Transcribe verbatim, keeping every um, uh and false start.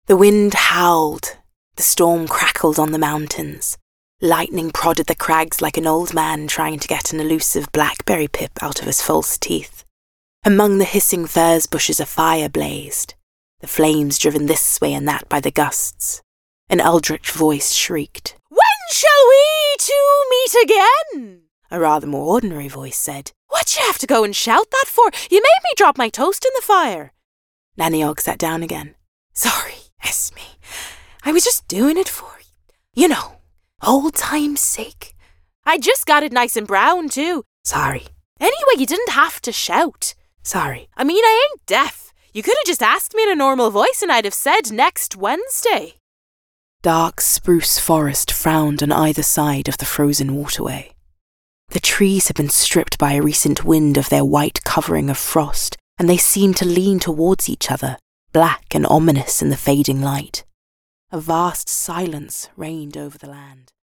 The wind howled, the storm crackled on the mountains, lightning prodded the crags like an old man trying to get an elusive blackberry pip out of his false teeth. Among the hissing furze bushes a fire blazed, the flames driven this way and that by the gusts. An eldritch voice shrieked, "When shall we two meet again?" A rather more ordinary voice said, "What'd you have to go and shout that for? You made me drop my toast in the fire." Nanny Og sat down again. "Sorry, Esme. I was just doing it for you. You know, old time's sake. I just got it nice and brown, too." "Sorry." "Anyway, you didn't have to shout." "Sorry." "I mean, I ain't deaf. You could have just asked me in a normal voice and I'd have said next Wednesday." Dark spruce forest frowned on either side of the frozen waterway. The trees had been stripped by a recent wind of their white covering of frost, and they seemed to lean towards each other, black and ominous in the fading light. A vast silence reigned over the land.